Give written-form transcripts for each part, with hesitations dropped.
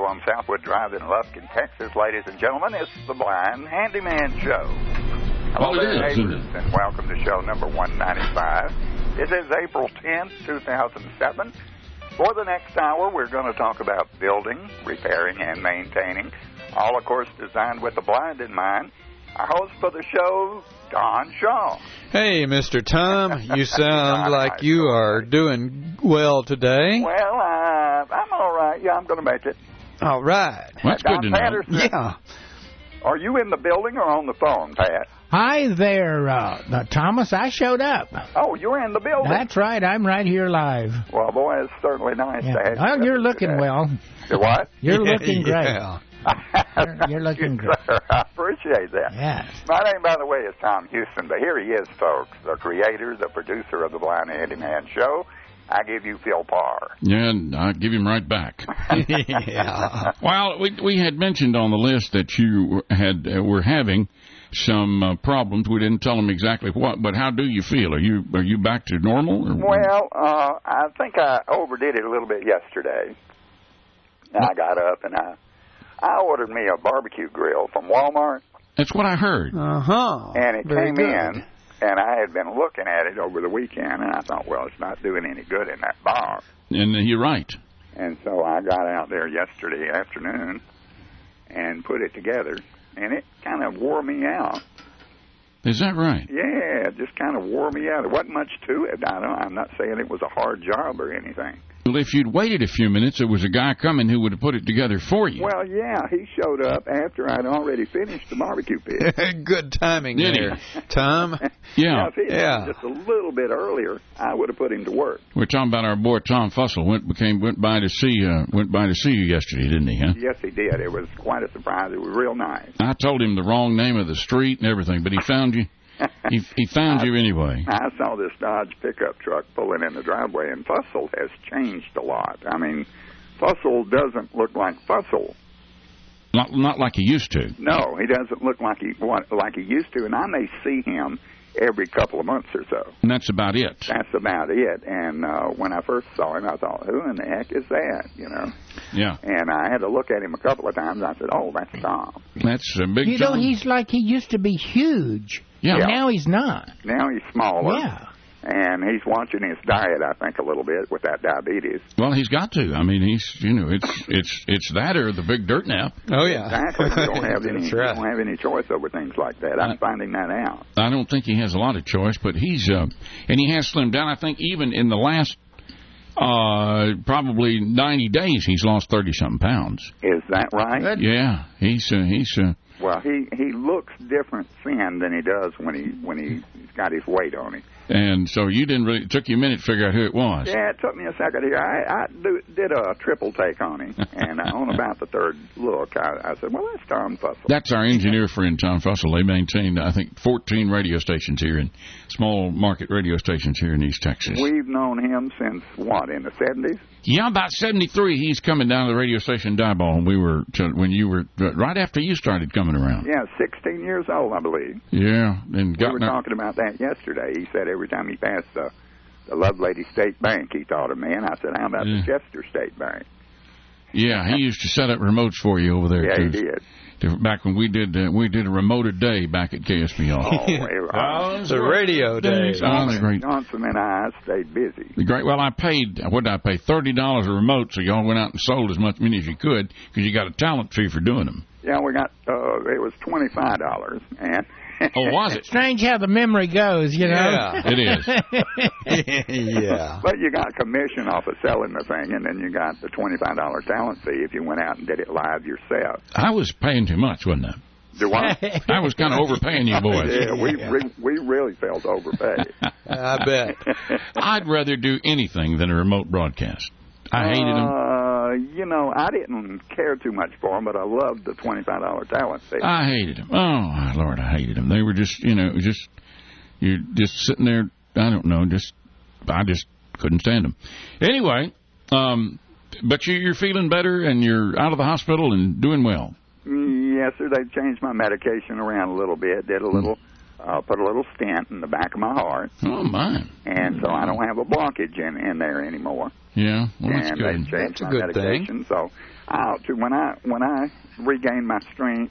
on Southwood Drive in Lufkin, Texas. Ladies and gentlemen, it's the Blind Handyman Show. Hello there, neighbors, and welcome to show number 195. It is April 10th, 2007. For the next hour, we're going to talk about building, repairing, and maintaining, all, of course, designed with the blind in mind. Our host for the show, Don Shaw. Hey, Mr. Tom, you sound like you are doing well today. Well, I'm all right. Yeah, I'm going to make it. All right. Well, that's good to know. Patterson, Yeah. are you in the building or on the phone, Pat? Hi there, Thomas. I showed up. Oh, you're in the building. That's right. I'm right here live. Well, boy, it's certainly nice to have you. Well, you're looking today. well. You what? You're looking great. Yeah. You're looking great. Sir, I appreciate that. Yes. My name, by the way, is Tom Houston, but here he is, folks, the creator, the producer of the Blind Handyman Show. I give you Phil Parr. Yeah, and I'll give him right back. Yeah. Well, we had mentioned on the list that you were having some problems. We didn't tell them exactly what, but how do you feel? Are you back to normal? Or? Well, I think I overdid it a little bit yesterday. I got up and I ordered me a barbecue grill from Walmart. That's what I heard. Uh-huh. And it Very came good. in, and I had been looking at it over the weekend, and I thought, well, it's not doing any good in that bar. And you're right. And so I got out there yesterday afternoon and put it together, and it kind of wore me out. Is that right? Yeah, it just kind of wore me out. There wasn't much to it. I'm not saying it was a hard job or anything. Well, if you'd waited a few minutes, there was a guy coming who would have put it together for you. Well, yeah, he showed up after I'd already finished the barbecue pit. Good timing Did he? there, Tom. Yeah. If he had come just a little bit earlier, I would have put him to work. We're talking about our boy Tom Fussell went by to see you yesterday, didn't he? Huh? Yes, he did. It was quite a surprise. It was real nice. I told him the wrong name of the street and everything, but he found you. He found you anyway. I saw this Dodge pickup truck pulling in the driveway, and Fussell has changed a lot. I mean, Fussell doesn't look like Fussell. Not like he used to. No, he doesn't look like he used to, and I may see him every couple of months or so. And that's about it. That's about it. And when I first saw him, I thought, who in the heck is that, you know? Yeah. And I had to look at him a couple of times. I said, oh, that's Tom. That's a big You know, Tom. he's like he used to be huge. Yeah. And now he's not. Now he's smaller. Yeah. And he's watching his diet, I think, a little bit with that diabetes. Well, he's got to. I mean, it's that or the big dirt nap. Oh, yeah. Exactly. You don't have any. That's right. You don't have any choice over things like that. I'm finding that out. I don't think he has a lot of choice, but he's and he has slimmed down. I think even in the last probably 90 days, he's lost 30-something pounds. Is that right? Good. Yeah, he's Well, he looks different thin than he does when he's got his weight on him. and so you didn't really. It took you a minute to figure out who it was. Yeah, it took me a second here. I did a triple take on him, and on about the third look, I said, well, that's Tom Fussell. That's our engineer friend, Tom Fussell. They maintain, I think, 14 radio stations here, and small market radio stations here in East Texas. We've known him since, what, in the 70s? Yeah, about 73, he's coming down to the radio station Diboll when you were, right after you started coming around. Yeah, 16 years old, I believe. Yeah. And We were talking about that yesterday. He said every time he passed the Lovelady State Bank, he thought of me, and I said, how about the Chester State Bank? Yeah, he used to set up remotes for you over there. Yeah, too. he did. Back when we did a remote a day back at KSBR. The radio days. Oh, the great. Johnson and I stayed busy. The great. Well, I paid. What did I pay? $30 a remote, so y'all went out and sold as many as you could because you got a talent fee for doing them. Yeah, we got. It was $25, and. Oh, was it? Strange how the memory goes, you know. Yeah. It is. Yeah. But you got commission off of selling the thing, and then you got the $25 talent fee if you went out and did it live yourself. I was paying too much, wasn't I? Do what? I was kind of overpaying you boys. Yeah, we really felt overpaid. I bet. I'd rather do anything than a remote broadcast. I hated them. You know, I didn't care too much for them, but I loved the $25 talent fee. I hated them. Oh, Lord, I hated them. They were just, you're just sitting there, I don't know, I just couldn't stand them. Anyway, but you're feeling better and you're out of the hospital and doing well. Yes, sir. They changed my medication around a little bit, did a little put a little stent in the back of my heart. Oh, my. And so I don't have a blockage in there anymore. Yeah, well, that's and good. they changed my good medication. So when I regain my strength,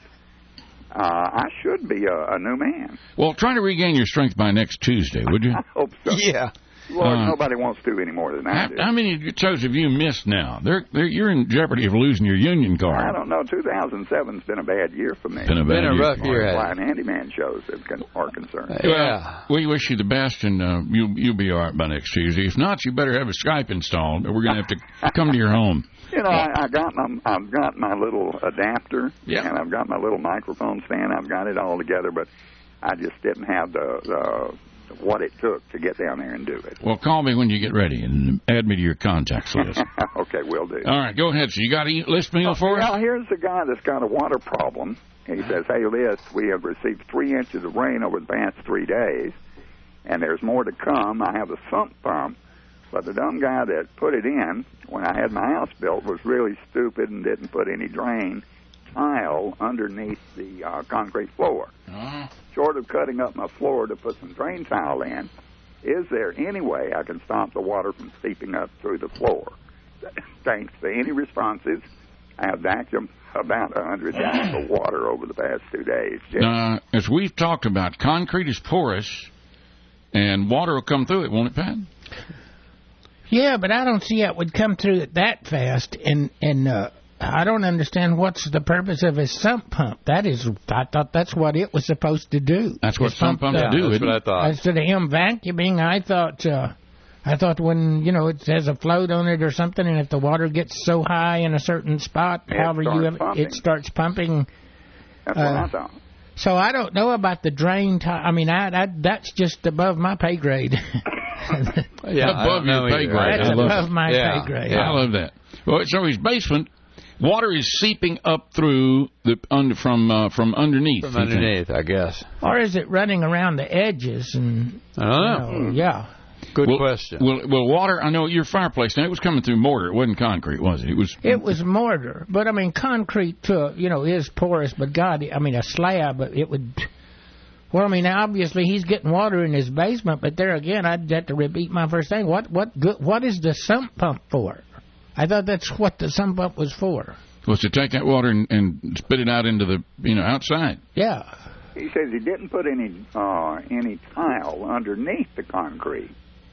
I should be a new man. Well, try to regain your strength by next Tuesday, would you? I hope so. Yeah. Lord, nobody wants to any more than I do. How many shows have you missed now? You're in jeopardy of losing your union card. I don't know. 2007's been a bad year for me. Been a rough year. Blind handyman shows are concerned. Yeah. Well, we wish you the best, and you'll be all right by next Tuesday. If not, you better have a Skype installed, or we're going to have to come to your home. You know, I've got my little adapter, and I've got my little microphone stand. I've got it all together, but I just didn't have the what it took to get down there and do it. Well, call me when you get ready and add me to your contacts list. Okay, will do. All right, go ahead. So you got a list meal for us? Well, here's a guy that's got a water problem. He says, hey, Liz, we have received 3 inches of rain over the past 3 days, and there's more to come. I have a sump pump, but the dumb guy that put it in when I had my house built was really stupid and didn't put any drain tile underneath the concrete floor. Short of cutting up my floor to put some drain tile in, is there any way I can stop the water from seeping up through the floor? Thanks to any responses, I have vacuumed about 100 gallons of water over the past 2 days. As we've talked about, concrete is porous, and water will come through it, won't it, Pat? Yeah, but I don't see how it would come through it that fast, and I don't understand what's the purpose of a sump pump. I thought that's what it was supposed to do. That's what sump pumps do, That's what I thought. Instead of him vacuuming, I thought when, it has a float on it or something, and if the water gets so high in a certain spot, it starts pumping. That's what I thought. So I don't know about the drain tile. I mean, that's just above my pay grade. Above your pay grade. That's above my pay grade. I love that. Well, so his basement, water is seeping up through from underneath. From underneath, I guess. Or is it running around the edges? And I don't know. Yeah. Good question. Well, water. I know your fireplace. Now it was coming through mortar. It wasn't concrete, was it? It was mortar, but I mean, concrete is porous. But God, I mean, a slab, it would. Well, I mean, obviously he's getting water in his basement, but there again, I'd have to repeat my first thing. What is the sump pump for? I thought that's what the sump pump was for. Was to take that water and spit it out into the outside. Yeah. He says he didn't put any tile underneath the concrete.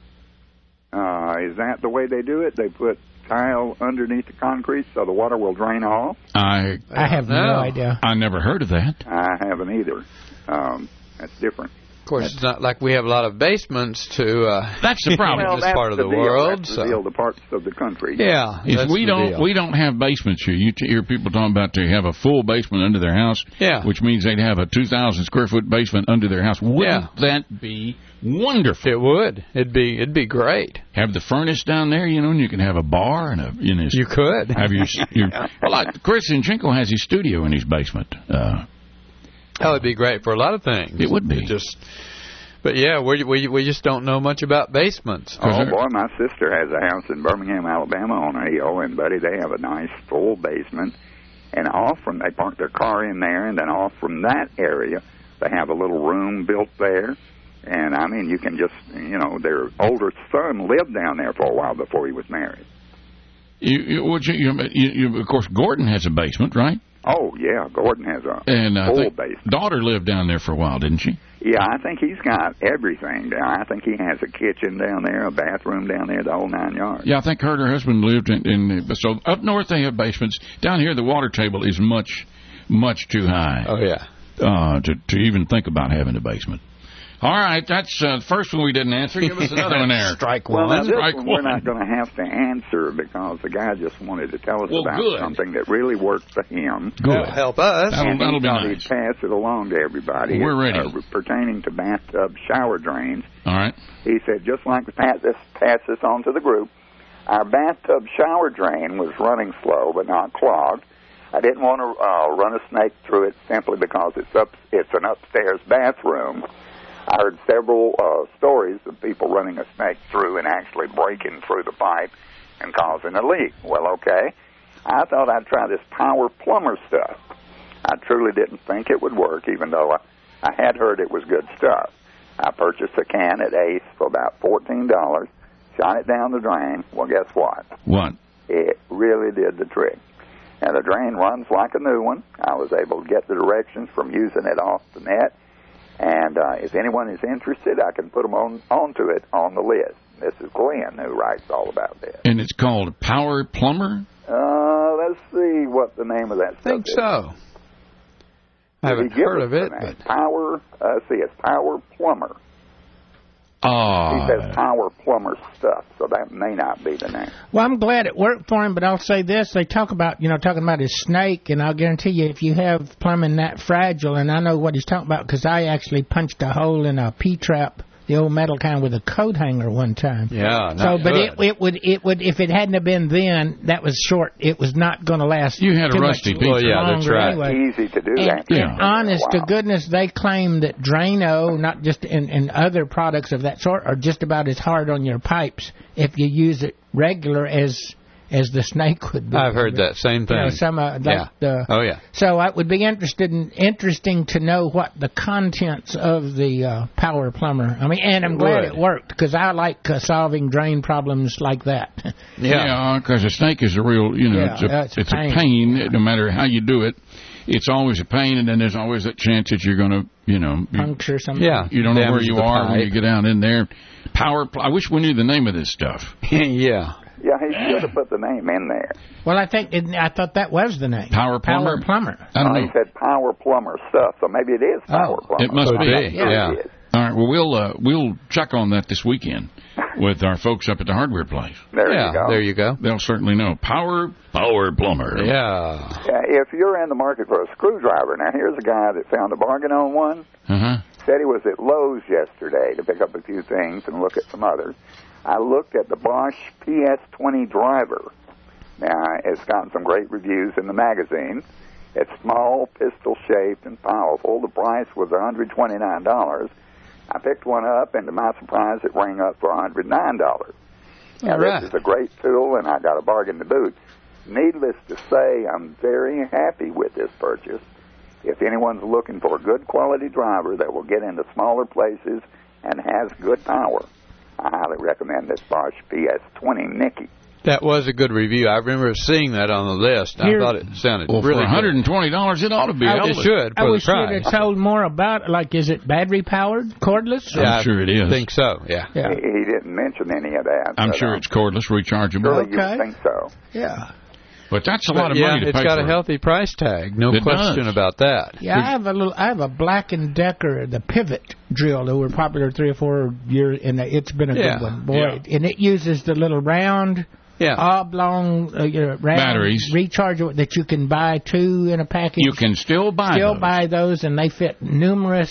Is that the way they do it? They put tile underneath the concrete so the water will drain off? I have no idea. I never heard of that. I haven't either. That's different. Of course, it's not like we have a lot of basements to. That's the problem. Well, this part of the world. That's the deal, the parts of the country. Yeah, if we don't have basements here. You hear people talking about they have a full basement under their house. Yeah. Which means they'd have a 2,000 square foot basement under their house. Wouldn't that be wonderful? It would. It'd be great. Have the furnace down there, and you can have a bar and You could have your like Chris Zinchenko has his studio in his basement. That would be great for a lot of things. It would be. But yeah, we just don't know much about basements. Oh boy, my sister has a house in Birmingham, Alabama, on a hill, and buddy, they have a nice full basement. And they park their car in there, and then off from that area, they have a little room built there. And I mean, you can just, their older son lived down there for a while before he was married. Of course, Gordon has a basement, right? Oh, yeah, Gordon has a full basement. Daughter lived down there for a while, didn't she? Yeah, I think he's got everything down. I think he has a kitchen down there, a bathroom down there, the whole 9 yards. Yeah, I think her husband lived in so up north they have basements. Down here the water table is much, much too high. Oh, yeah. To even think about having a basement. All right, that's the first one we didn't answer. Give us another one there. Strike one. Well, this one we're not going to have to answer because the guy just wanted to tell us about something that really worked for him. Good. Help us. That'll be nice. He'd pass it along to everybody. We're ready. Pertaining to bathtub shower drains. All right. He said, just like to pass this on to the group, our bathtub shower drain was running slow but not clogged. I didn't want to run a snake through it simply because it's an upstairs bathroom. I heard several stories of people running a snake through and actually breaking through the pipe and causing a leak. Well, okay. I thought I'd try this Power Plumber stuff. I truly didn't think it would work, even though I had heard it was good stuff. I purchased a can at Ace for about $14, shot it down the drain. Well, guess what? What? It really did the trick. And the drain runs like a new one. I was able to get the directions from using it off the net. And if anyone is interested, I can put them onto it on the list. This is Glenn who writes all about this. And it's called Power Plumber? Let's see what the name of that stuff I think is. so. I haven't heard of it, but it's Power Plumber. Oh. He says Power Plumber stuff, so that may not be the name. Well, I'm glad it worked for him, but I'll say this. They talk about, talking about his snake, and I'll guarantee you if you have plumbing that fragile, and I know what he's talking about because I actually punched a hole in a P-trap, the old metal kind with a coat hanger one time. yeah. So, but good. it would if it hadn't have been then, that was short. It was not going to last. You had a too rusty much P-trap. Well, yeah, that's longer right. Anyway. Easy to do And, that. and honest to goodness, they claim that Drano, not just in other products of that sort, are just about as hard on your pipes if you use it regular as the snake would be. I've heard that same thing. Oh, yeah. So it would be interesting to know what the contents of the Power Plumber. I mean, and I'm glad it worked because I like solving drain problems like that. Yeah, because a snake is a real, it's a pain. No matter how you do it, it's always a pain, and then there's always that chance that you're going to, puncture something. Yeah, you don't know where you are pipe. when you get down in there. I wish we knew the name of this stuff. Yeah. Yeah, he should have put the name in there. Well, I thought that was the name. Power Plumber? Power Plumber. I don't know. He said Power Plumber stuff, so maybe it is Power Plumber. It must be. Yeah. It is. All right. Well, we'll check on that this weekend with our folks up at the hardware place. There you go. They'll certainly know. Power Plumber. Yeah. If you're in the market for a screwdriver, now here's a guy that found a bargain on one. Uh-huh. Said he was at Lowe's yesterday to pick up a few things and look at some others. I looked at the Bosch PS20 driver. Now, it's gotten some great reviews in the magazine. It's small, pistol-shaped, and powerful. The price was $129. I picked one up, and to my surprise, it rang up for $109. Now, this is a great tool, and I got a bargain to boot. Needless to say, I'm very happy with this purchase. If anyone's looking for a good quality driver that will get into smaller places and has good power, I highly recommend this Bosch PS20 Nicky. That was a good review. I remember seeing that on the list. I thought it sounded really for $120, good. it ought to be. It should. I wish you'd have told more about it. Is it battery powered, cordless? I'm sure it is. I think so, yeah. He didn't mention any of that. I'm sure it's cordless, rechargeable. Surely you would think so. Yeah. But that's a lot of money to pay for. It's got a healthy price tag. No question about that. Yeah, I have a Black & Decker, the Pivot drill that were popular 3 or 4 years, and it's been a good one. Boy, and it uses the little round, oblong round batteries recharger that you can buy 2 in a package. You can still buy those, and they fit numerous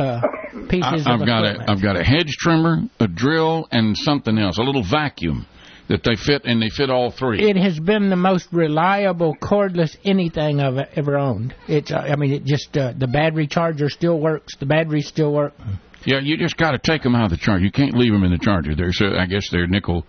pieces of equipment. I've got a hedge trimmer, a drill, and something else, a little vacuum that they fit, and they fit all 3. It has been the most reliable cordless anything I've ever owned. The battery charger still works. The batteries still work. Yeah, you just got to take them out of the charger. You can't leave them in the charger. I guess they're nickel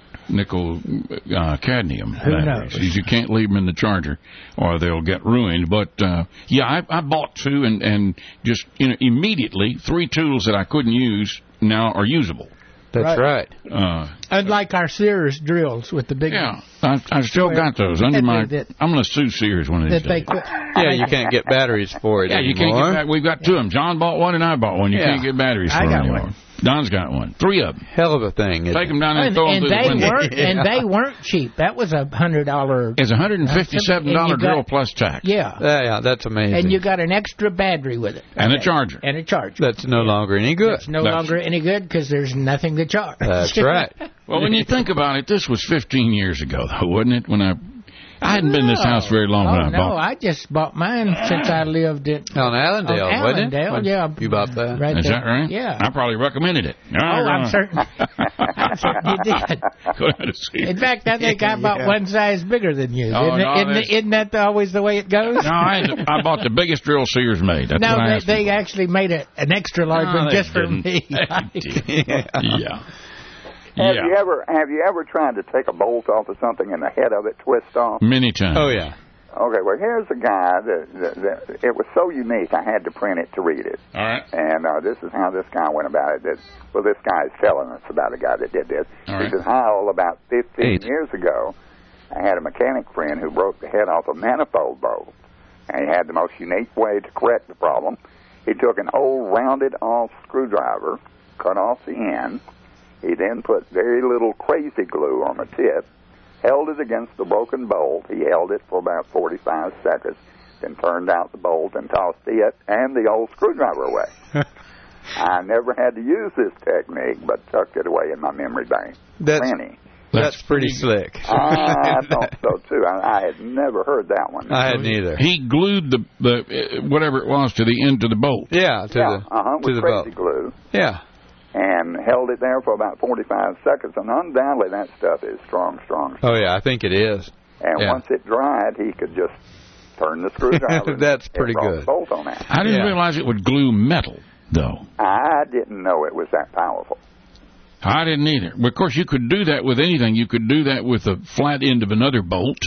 cadmium batteries. You can't leave them in the charger, or they'll get ruined. But I bought 2, and just immediately 3 tools that I couldn't use now are usable. That's right. Unlike our Sears drills with the big... Yeah, I still got those under my... I'm going to sue Sears one of these days. You can't get batteries for it anymore. You can't get... We've got 2 of them. John bought one, and I bought one. You can't get batteries for them anymore. One. Don's got one. 3 of them. Hell of a thing. Take them down and throw them through the window. And they weren't cheap. That was $100. It's $157 drill plus tax. Yeah, that's amazing. And you got an extra battery with it. And a charger. That's no longer any good. It's no longer any good because there's nothing to charge. That's right. Well, when you think about it, this was 15 years ago, though, wasn't it? When I hadn't been in this house very long when I bought. No, I just bought mine since I lived in... On Allendale, wasn't it? Yeah. You bought that? Right Is there. that right? Yeah. I probably recommended it. I'm certain. You did. In fact, I think I bought one size bigger than you. Isn't that always the way it goes? No, I bought the biggest drill Sears made. That's what I asked they actually made an extra large one just for me. Yeah. Have you ever tried to take a bolt off of something and the head of it twists off? Many times. Oh, yeah. Okay, well, here's a guy that it was so unique, I had to print it to read it. All right. And this is how this guy went about it. This guy is telling us about a guy that did this. All right. He says, Howell, about 15 years ago, I had a mechanic friend who broke the head off a manifold bolt. And he had the most unique way to correct the problem. He took an old rounded-off screwdriver, cut off the end. He then put very little crazy glue on the tip, held it against the broken bolt. He held it for about 45 seconds, then turned out the bolt and tossed it and the old screwdriver away. I never had to use this technique, but tucked it away in my memory bank. That's pretty slick. I thought so, too. I had never heard that one. I hadn't either. He glued the whatever it was to the end of the bolt. Yeah, with the crazy bolt. glue. Yeah. And held it there for about 45 seconds, and undoubtedly that stuff is strong. Oh, yeah, I think it is. And once it dried, he could just turn the screwdriver. That's pretty good. The bolt on that. I didn't realize it would glue metal, though. I didn't know it was that powerful. I didn't either. Well, of course, you could do that with anything. You could do that with the flat end of another bolt,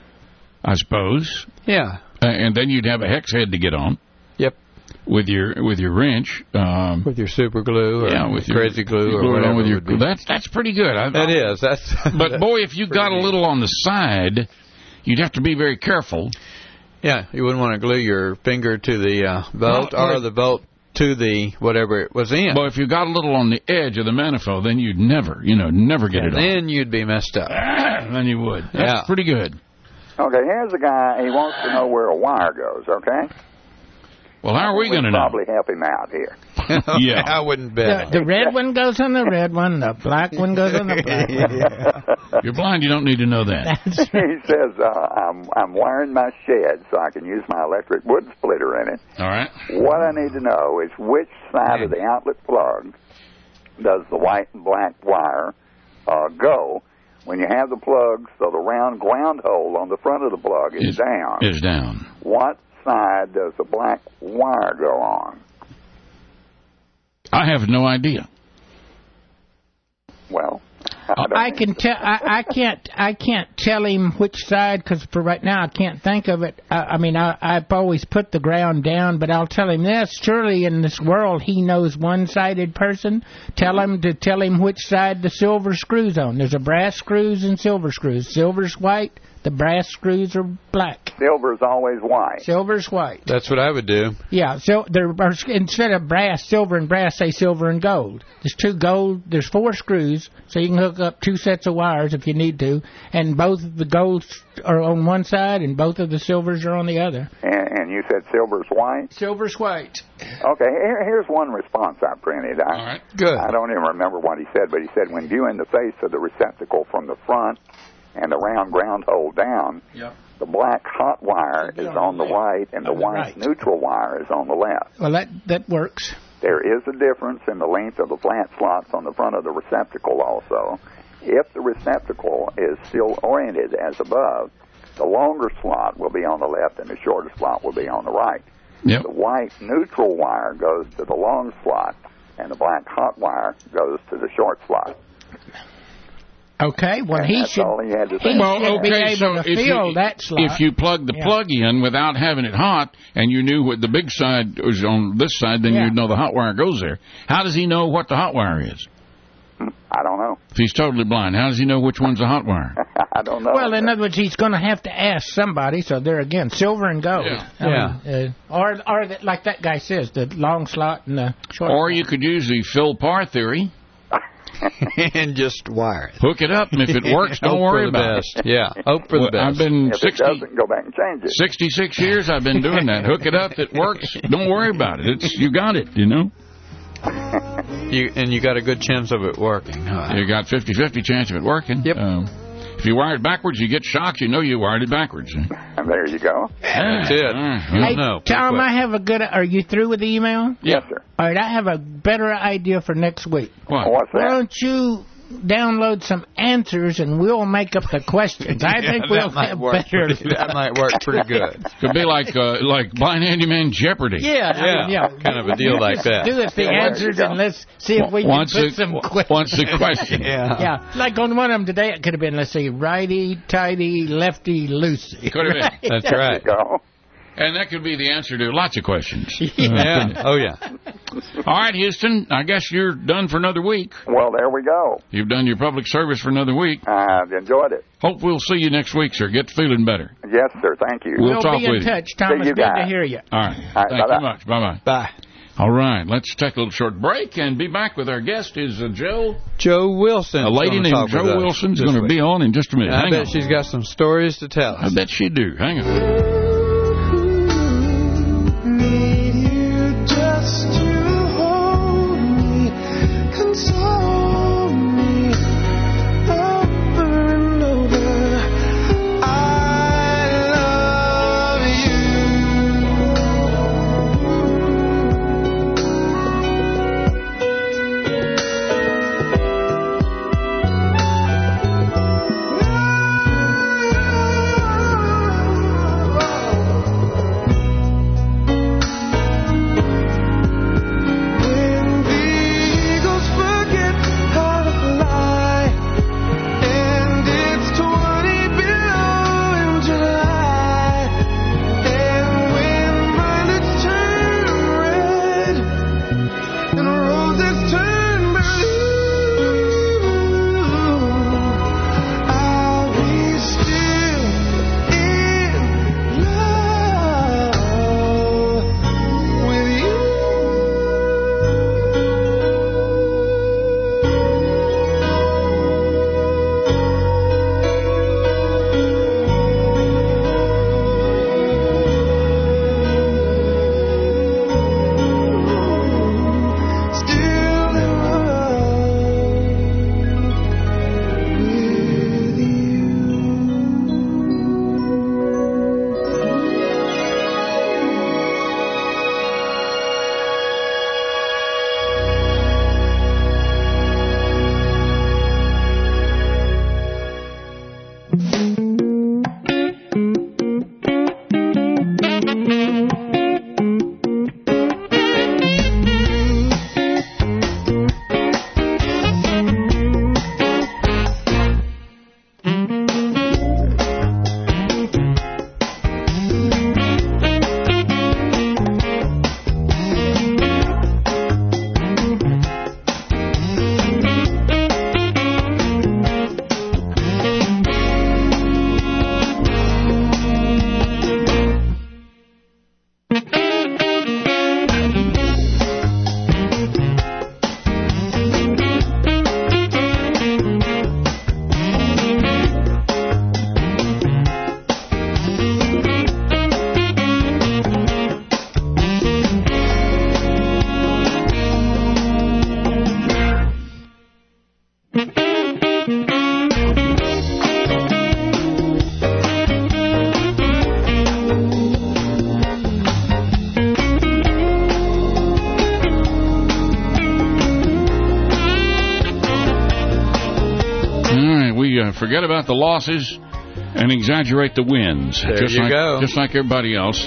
I suppose. Yeah. And then you'd have a hex head to get on. Yep. With your wrench. With your super glue or with crazy glue or whatever. With your, that's pretty good. That is. But, boy, if you got a little on the side, you'd have to be very careful. Yeah, you wouldn't want to glue your finger to the bolt or the bolt to the whatever it was in. Well, if you got a little on the edge of the manifold, then you'd never get it on. Then you'd be messed up. Then you would. That's pretty good. Okay, here's a guy. He wants to know where a wire goes, okay? Well, how are we going to know? Probably help him out here. Yeah. I wouldn't bet. The red one goes on the red one, the black one goes on the black one. You're blind, you don't need to know that. He says, I'm wiring my shed so I can use my electric wood splitter in it. All right. What I need to know is which side of the outlet plug does the white and black wire go when you have the plug so the round ground hole on the front of the plug is down. Is down. What side does the black wire go on? I have no idea. Well, I can't tell him which side because for right now I can't think of it. I've always put the ground down, but I'll tell him this. Surely in this world he knows one-sided person. Tell him which side the silver screws on. There's a brass screws and silver screws. Silver's white. The brass screws are black. Silver's always white. Silver's white. That's what I would do. Yeah, so instead of brass, silver and brass, say silver and gold. There's 4 screws, so you can hook up 2 sets of wires if you need to, and both of the golds are on one side and both of the silvers are on the other. And you said silver's white? Silver's white. Okay, here's one response I printed. All right, good. I don't even remember what he said, but he said, when viewing the face of the receptacle from the front and the round ground hole down, the black hot wire is on the right and the white neutral wire is on the left. Well, that works. There is a difference in the length of the flat slots on the front of the receptacle also. If the receptacle is still oriented as above, the longer slot will be on the left and the shorter slot will be on the right. Yep. The white neutral wire goes to the long slot and the black hot wire goes to the short slot. Okay, well, he should be able to feel that slot. If you plug the plug in without having it hot, and you knew what the big side was on this side, then you'd know the hot wire goes there. How does he know what the hot wire is? I don't know. If he's totally blind, how does he know which one's the hot wire? I don't know. Well, in other words, he's going to have to ask somebody, so there again, silver and gold. Or like that guy says, the long slot and the short Or slot. you could use the Phil Parr theory. And just wire it. Hook it up, and if it works, don't worry about it. Yeah, hope for the best. I've been if it doesn't, go back and change it. 66 years I've been doing that. Hook it up, it works. Don't worry about it. You got it, you know. You got a good chance of it working. You got 50-50 chance of it working. Yep. If you wire it backwards, you get shocked. You know you wired it backwards. And there you go. That's it. Hey, Tom, I have a good... Are you through with the email? Yes, sir. All right, I have a better idea for next week. What? What's that? Why don't you download some answers and we'll make up the questions. I think we'll have better. That might work pretty good. Could be like Blind Handyman Jeopardy. Yeah. Kind of a deal like that. Do us the answers and let's see if we can put some questions. Once the question. Yeah. Like on one of them today, it could have been, let's see, righty, tighty, lefty, loosey. Could have been. That's right. And that could be the answer to lots of questions. Yeah. Oh, yeah. All right, Houston, I guess you're done for another week. Well, there we go. You've done your public service for another week. I've enjoyed it. Hope we'll see you next week, sir. Get feeling better. Yes, sir. Thank you. We'll talk be in with you. touch, Thomas. Good to hear you. All right. Thank you very much. Bye-bye. Bye. All right, let's take a little short break and be back with our guest is Joe Wilson. A lady named Joe Wilson's going to be on in just a minute. I bet she's got some stories to tell us. I bet she do. Hang on. Forget about the losses and exaggerate the wins. There you go. Just like everybody else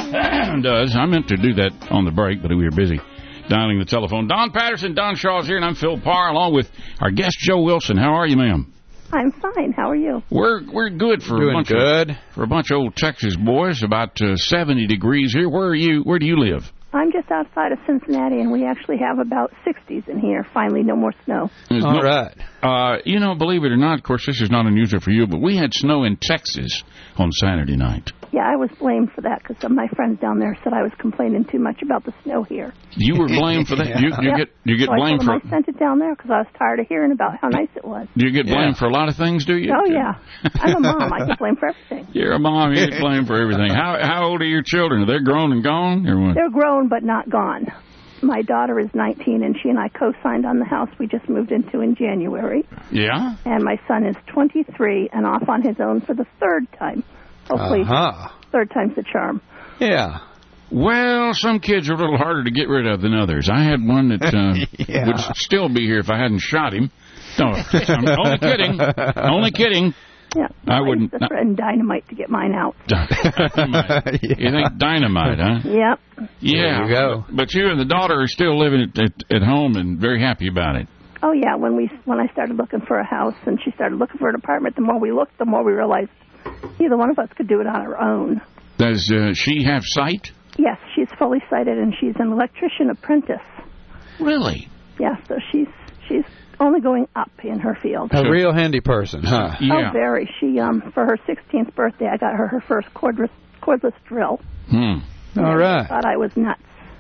does. I meant to do that on the break, but we were busy dialing the telephone. Don Patterson, Don Shaw's here, and I'm Phil Parr, along with our guest, Joe Wilson. How are you, ma'am? I'm fine. How are you? We're good for a bunch of old Texas boys. About 70 degrees here. Where do you live? I'm just outside of Cincinnati, and we actually have about 60s in here. Finally, no more snow. All right. Believe it or not, of course, this is not unusual for you, but we had snow in Texas on Saturday night. Yeah, I was blamed for that because my friends down there said I was complaining too much about the snow here. You were blamed for that? Yeah. You get blamed for... I sent it down there because I was tired of hearing about how nice it was. Do you get blamed for a lot of things, do you? Oh, yeah. I'm a mom. I get blamed for everything. You're a mom. You get blamed for everything. How old are your children? Are they grown and gone? Or what? They're grown but not gone. My daughter is 19, and she and I co-signed on the house we just moved into in January. Yeah? And my son is 23 and off on his own for the third time. Hopefully, third time's the charm. Yeah. Well, some kids are a little harder to get rid of than others. I had one that would still be here if I hadn't shot him. No, I'm only kidding. Only kidding. Yeah, I wouldn't. I threatened dynamite to get mine out. Dynamite. You think dynamite, huh? Yep. Yeah. There you go. But you and the daughter are still living at home and very happy about it. Oh yeah, when I started looking for a house and she started looking for an apartment, the more we looked, the more we realized neither one of us could do it on our own. Does she have sight? Yes, she's fully sighted and she's an electrician apprentice. Really? Yeah, so she's only going up in her field. A real handy person, huh? Yeah. Oh, very. She for her 16th birthday, I got her first cordless drill. All right. I thought I was nuts.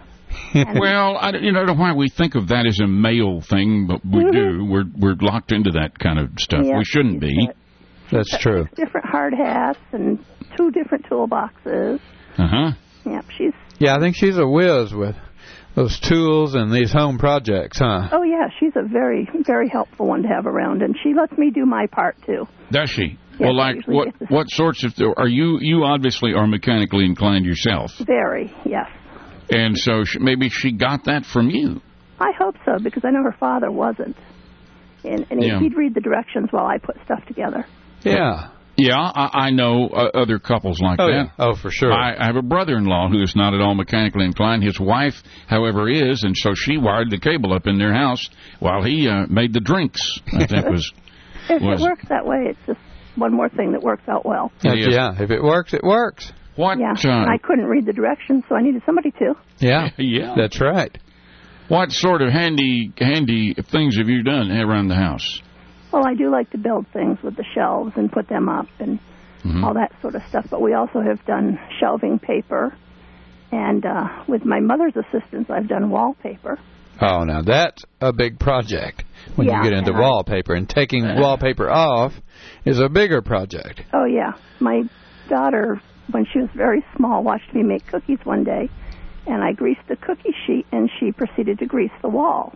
Well, I don't know why we think of that as a male thing, but we do. We're locked into that kind of stuff. Yeah, We shouldn't be. That's true. 6 different hard hats and 2 different toolboxes. Uh-huh. Yep, she's... Yeah, I think she's a whiz with those tools and these home projects, huh? Oh, yeah, she's a very, very helpful one to have around, and she lets me do my part, too. Does she? Yes, Well, like, what sorts of... Are you obviously are mechanically inclined yourself. Very, yes. And so maybe she got that from you. I hope so, because I know her father wasn't. And he'd read the directions while I put stuff together. Yeah. Yeah, I know other couples like that. Yeah. Oh, for sure. I have a brother-in-law who is not at all mechanically inclined. His wife, however, is, and so she wired the cable up in their house while he made the drinks, I think was... If it works that way, it's just one more thing that works out well. Yeah, if it works, it works. What? Yeah, and I couldn't read the directions, so I needed somebody to. Yeah, yeah, that's right. What sort of handy things have you done around the house? Well, I do like to build things with the shelves and put them up and all that sort of stuff. But we also have done shelving paper. And with my mother's assistance, I've done wallpaper. Oh, now that's a big project when you get into wallpaper. And taking wallpaper off is a bigger project. Oh, yeah. My daughter, when she was very small, watched me make cookies one day. And I greased the cookie sheet, and she proceeded to grease the wall.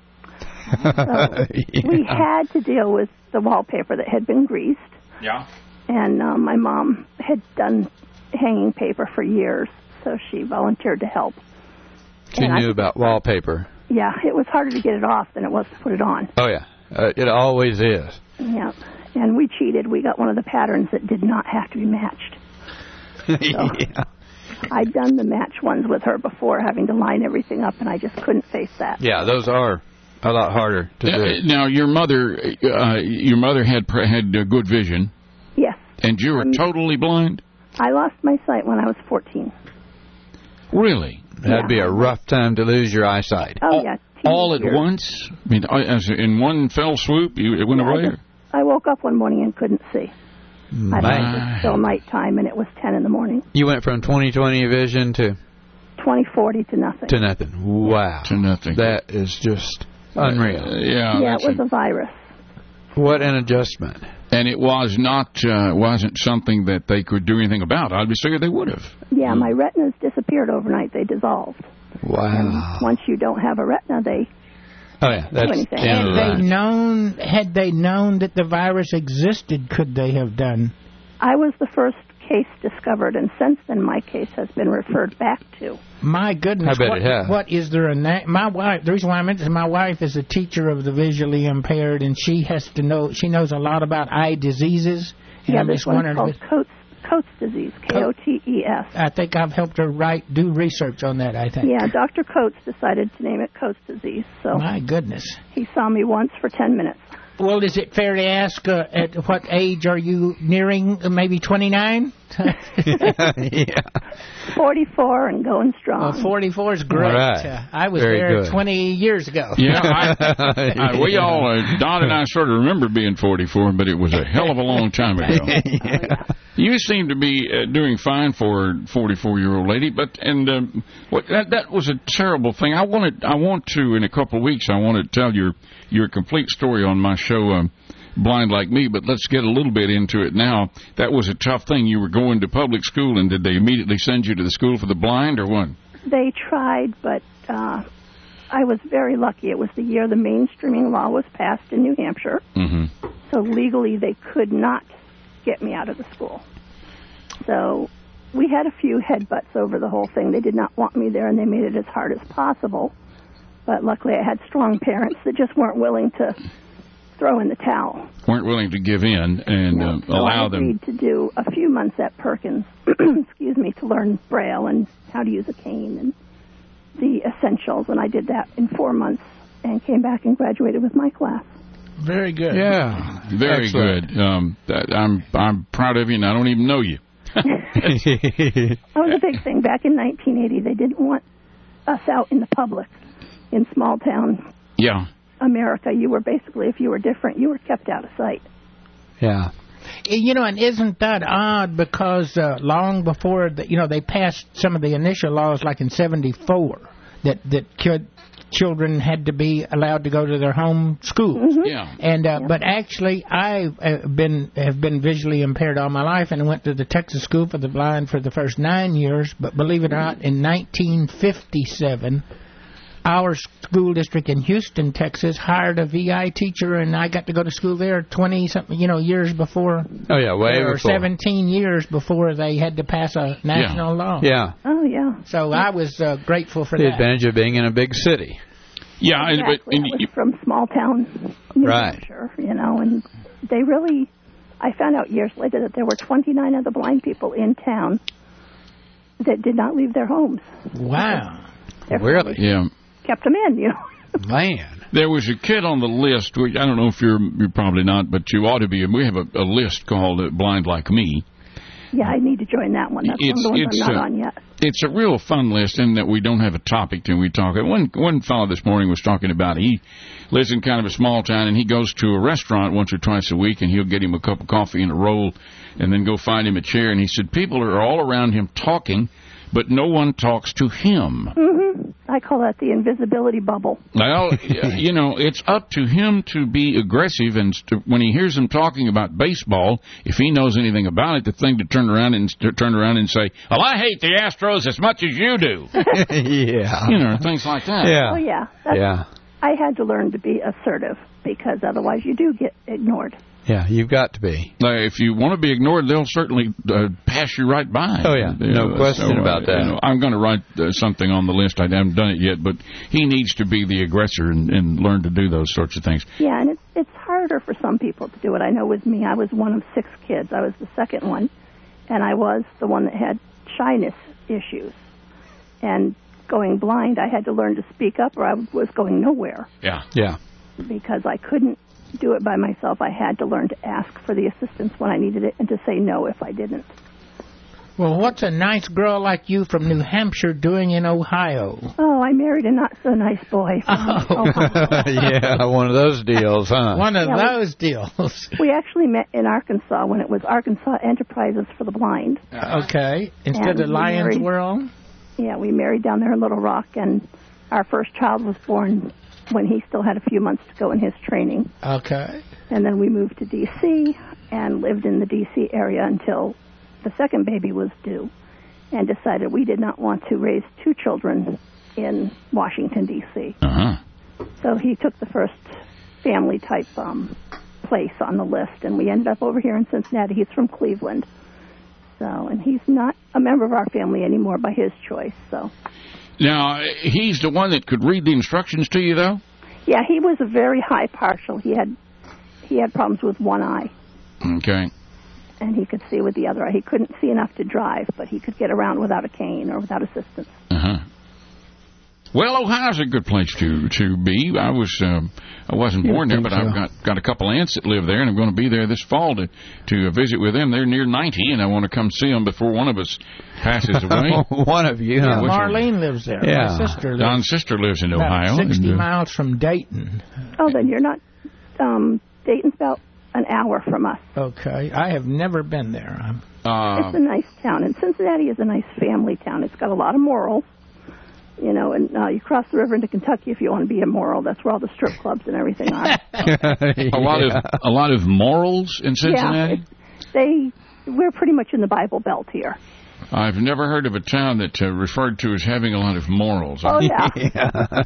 So we had to deal with the wallpaper that had been greased. Yeah. And my mom had done hanging paper for years, so she volunteered to help. She knew about wallpaper. Yeah, it was harder to get it off than it was to put it on. Oh, yeah. It always is. Yeah. And we cheated. We got one of the patterns that did not have to be matched. So Yeah. I'd done the match ones with her before, having to line everything up, and I just couldn't face that. Yeah, those are a lot harder to do. Now, your mother had good vision. Yes. And you were totally blind? I lost my sight when I was 14. Really? That'd be a rough time to lose your eyesight. Oh, yeah. All at once? I mean, as in one fell swoop, it went away? I woke up one morning and couldn't see. I thought it was still nighttime, and it was 10 in the morning. You went from 20/20 vision to 20/40 to nothing. To nothing. Wow. To nothing. That is just unreal. Yeah, it was a virus. What an adjustment. And it was wasn't something that they could do anything about. Obviously, they would have. Yeah, my retinas disappeared overnight. They dissolved. Wow. And once you don't have a retina, they that's the end of that. Had they known that the virus existed, could they have done? I was the first case discovered, and since then my case has been referred back to. My goodness. I bet it has. What is there a name? My wife, the reason why I mentioned this, my wife is a teacher of the visually impaired, and she knows a lot about eye diseases. And yeah, I'm this just one's wondering called Coates disease, K-O-T-E-S. I think I've helped her do research on that, I think. Yeah, Dr. Coates decided to name it Coates disease. So my goodness. He saw me once for 10 minutes. Well, is it fair to ask at what age are you nearing? Maybe 29? Yeah. 44 and going strong. Well, 44 is great. Right. I was Very there good. 20 years ago. Yeah, we all, Don and I sort of remember being 44, but it was a hell of a long time ago. Yeah. You seem to be doing fine for a 44-year-old lady, but that was a terrible thing. I want to in a couple of weeks. I want to tell your complete story on my show, Blind Like Me. But let's get a little bit into it now. That was a tough thing. You were going to public school, and did they immediately send you to the school for the blind, or what? They tried, but I was very lucky. It was the year the mainstreaming law was passed in New Hampshire. Mm-hmm. So legally, they could not get me out of the school. So we had a few headbutts over the whole thing. They did not want me there, and they made it as hard as possible. But luckily I had strong parents that just weren't willing to throw in the towel. Weren't willing to give in and allow them. I agreed to do a few months at Perkins, to learn Braille and how to use a cane and the essentials, and I did that in 4 months and came back and graduated with my class. Very good. Yeah. Very Excellent. good. I'm proud of you, and I don't even know you. That was a big thing. Back in 1980, they didn't want us out in the public. In small town America, you were basically, if you were different, you were kept out of sight. Yeah. And isn't that odd? Because long before they passed some of the initial laws, like in '74, that children had to be allowed to go to their home schools. Mm-hmm. Yeah. And but actually, I have been visually impaired all my life, and I went to the Texas School for the Blind for the first 9 years. But believe it or not, in 1957. Our school district in Houston, Texas, hired a VI teacher, and I got to go to school there 20-something, years before. Oh, yeah, way or before. 17 years before they had to pass a national law. Yeah. Oh, yeah. So I was grateful for the that. advantage of being in a big city. Yeah, exactly. I was from small town New Hampshire, and they really, I found out years later that there were 29 other blind people in town that did not leave their homes. Wow. Really? Yeah. Kept them in, Man. There was a kid on the list. I don't know if you're probably not, but you ought to be. We have a list called Blind Like Me. Yeah, I need to join that one. That's one of the ones I'm not on yet. It's a real fun list in that we don't have a topic till we talk. One fellow this morning was talking about he lives in kind of a small town, and he goes to a restaurant once or twice a week, and he'll get him a cup of coffee and a roll and then go find him a chair. And he said people are all around him talking, but no one talks to him. Mm-hmm. I call that the invisibility bubble. Well, it's up to him to be aggressive, and when he hears them talking about baseball, if he knows anything about it, the thing to turn around and say, well, I hate the Astros as much as you do. Yeah. Things like that. Yeah. Oh, yeah. I had to learn to be assertive, because otherwise you do get ignored. Yeah, you've got to be. If you want to be ignored, they'll certainly pass you right by. Oh, yeah. No question about that. I'm going to write something on the list. I haven't done it yet, but he needs to be the aggressor and learn to do those sorts of things. Yeah, and it's harder for some people to do it. I know with me, I was one of 6 kids. I was the second one, and I was the one that had shyness issues. And going blind, I had to learn to speak up, or I was going nowhere. Yeah. Yeah. Because I couldn't do it by myself. I had to learn to ask for the assistance when I needed it and to say no if I didn't. Well, what's a nice girl like you from New Hampshire doing in Ohio? Oh, I married a not-so-nice boy from Ohio. Yeah, one of those deals, huh? One of those deals. We actually met in Arkansas when it was Arkansas Enterprises for the Blind. Okay. Instead of Lions World? Yeah, we married down there in Little Rock, and our first child was born when he still had a few months to go in his training. Okay. And then we moved to D.C. and lived in the D.C. area until the second baby was due, and decided we did not want to raise 2 children in Washington, D.C. Uh-huh. So he took the first family-type place on the list, and we ended up over here in Cincinnati. He's from Cleveland. And he's not a member of our family anymore by his choice, so... Now, he's the one that could read the instructions to you, though? Yeah, he was a very high partial. He had problems with one eye. Okay. And he could see with the other eye. He couldn't see enough to drive, but he could get around without a cane or without assistance. Uh-huh. Well, Ohio's a good place to be. I wasn't born there, but I've got a couple aunts that live there, and I'm going to be there this fall to visit with them. They're near 90, and I want to come see them before one of us passes away. One of you. Yeah, Marlene lives there. Yeah. My sister lives. Don's sister lives in Ohio. 60 miles from Dayton. Oh, then you're not... Dayton's about an hour from us. Okay. I have never been there. It's a nice town, and Cincinnati is a nice family town. It's got a lot of morals. And you cross the river into Kentucky if you want to be immoral. That's where all the strip clubs and everything are. A lot of morals in Cincinnati? Yeah, we're pretty much in the Bible Belt here. I've never heard of a town that referred to as having a lot of morals. Oh, yeah.